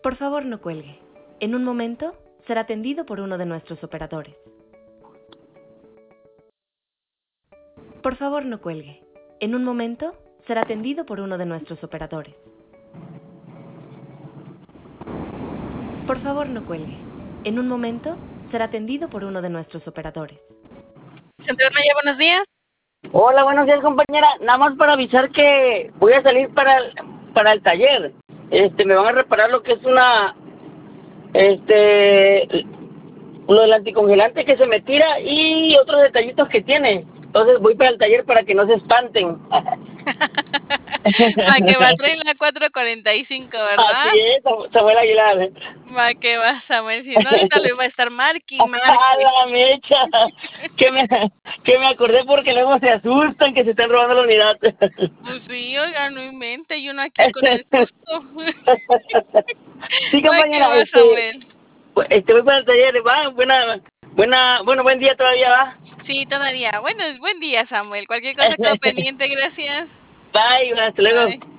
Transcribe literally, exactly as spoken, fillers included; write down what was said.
Por favor, no cuelgue. En un momento será atendido por uno de nuestros operadores. Por favor, no cuelgue. En un momento será atendido por uno de nuestros operadores. Por favor, no cuelgue. En un momento será atendido por uno de nuestros operadores. Central Maya, buenos días. Hola, buenos días, compañera. Nada más para avisar que voy a salir para el, para el taller. Este, me van a reparar lo que es una, este, lo del anticongelante que se me tira y otros detallitos que tiene. Entonces voy para el taller para que no se espanten. Va que va, traen la cuatro cuarenta y cinco, ¿verdad? Así es, Samuel Aguilar. Va que va, Samuel. Si no, ahorita le va a estar marqui, ¡A marqui. la mecha! Que me, que me acordé porque luego se asustan que se están robando la unidad. Pues sí, oiga, no invente, y uno aquí con el susto. Sí, Va que compañera, va, este, Samuel. este, voy para el taller, va, buena, buena, bueno, buen día todavía, va. Sí, todavía. Bueno, buen día, Samuel. Cualquier cosa quedó pendiente, gracias. Bye, hasta luego. Bye.